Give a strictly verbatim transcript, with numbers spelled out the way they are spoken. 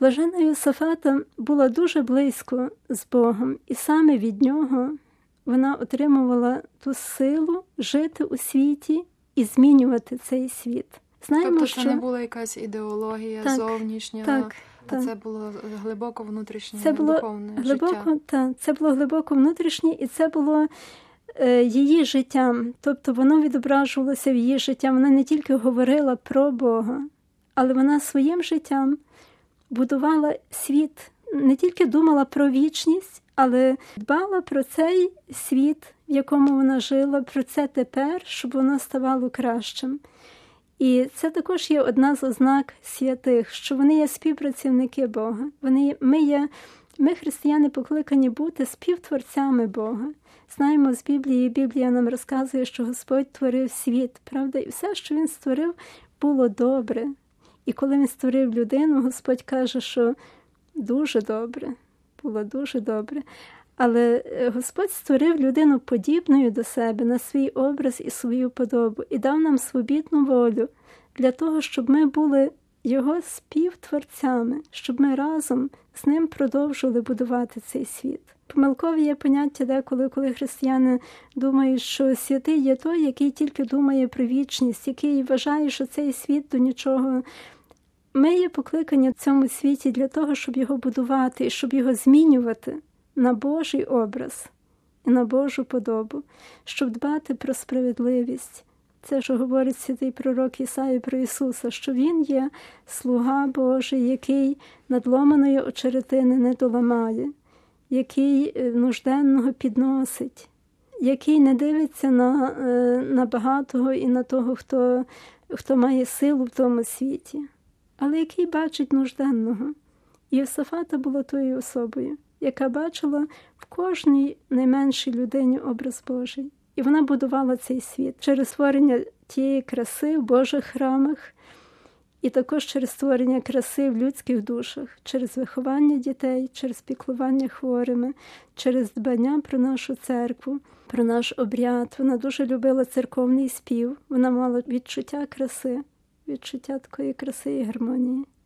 Блажена Йосафата була дуже близько з Богом, і саме від нього вона отримувала ту силу жити у світі і змінювати цей світ. Знаємо, тобто що... це не була якась ідеологія так, зовнішня, так, а так. це було глибоко внутрішнє, це було духовне глибоко, життя. Так, це було глибоко внутрішнє, і це було е, її життям. Тобто воно відображувалося в її житті. Вона не тільки говорила про Бога, але вона своїм життям будувала світ, не тільки думала про вічність, але дбала про цей світ, в якому вона жила, про це тепер, щоб воно ставало кращим. І це також є одна з ознак святих, що вони є співпрацівники Бога. Вони, ми, є, ми, християни, покликані бути співтворцями Бога. Знаємо з Біблії, Біблія нам розказує, що Господь творив світ, правда? І все, що Він створив, було добре. І коли Він створив людину, Господь каже, що дуже добре, було дуже добре. Але Господь створив людину подібною до себе, на свій образ і свою подобу, і дав нам свобідну волю для того, щоб ми були Його співтворцями, щоб ми разом з Ним продовжували будувати цей світ. Помилкове є поняття деколи, коли християни думають, що святий є той, який тільки думає про вічність, який вважає, що цей світ до нічого. Ми є покликані в цьому світі для того, щоб його будувати і щоб його змінювати на Божий образ і на Божу подобу, щоб дбати про справедливість. Це, що говорить святий пророк Ісая про Ісуса, що Він є слуга Божий, який надломаної очеретини не доламає, який нужденного підносить, який не дивиться на, на багатого і на того, хто, хто має силу в тому світі, але який бачить нужденного. І Йосафата була тою особою, яка бачила в кожній найменшій людині образ Божий. І вона будувала цей світ через створення тієї краси в Божих храмах, і також через створення краси в людських душах, через виховання дітей, через піклування хворими, через дбання про нашу церкву, про наш обряд. Вона дуже любила церковний спів, вона мала відчуття краси, відчуття такої краси і гармонії.